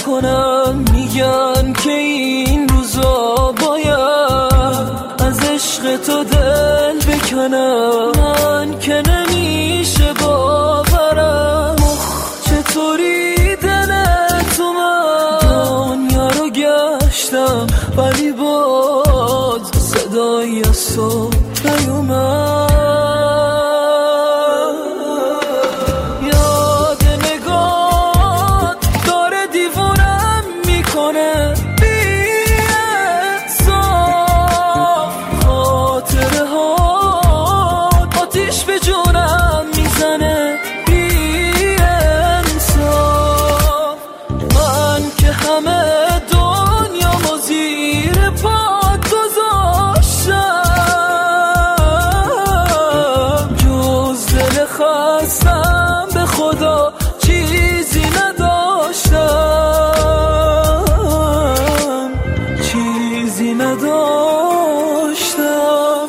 نکنم. میگن که این روزا باید از عشق تو دل بکنم. من که نمیشه باورم چطوری دلت اومد. دنیا رو گشتم ولی باز صدایی از تو نیومد. یاد نگاه داره دیوونم میکنه بی انصاف. خاطره ها آتیش به جونم میزنه بی انصاف. من که همه دنیا زیر پات گذاشتم، جز دل خستم به خدا چیزی نداشتم، چیزی نداشتم.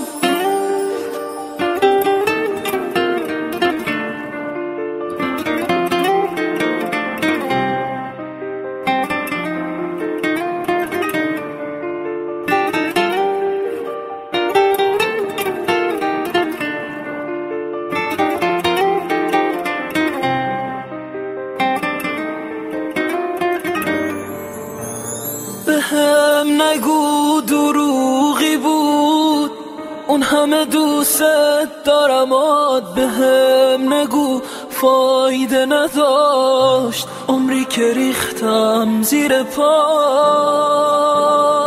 بهم نگو دروغی بود اون همه دوست دارمات. بهم نگو فایده نداشت عمری که ریختم زیر پا.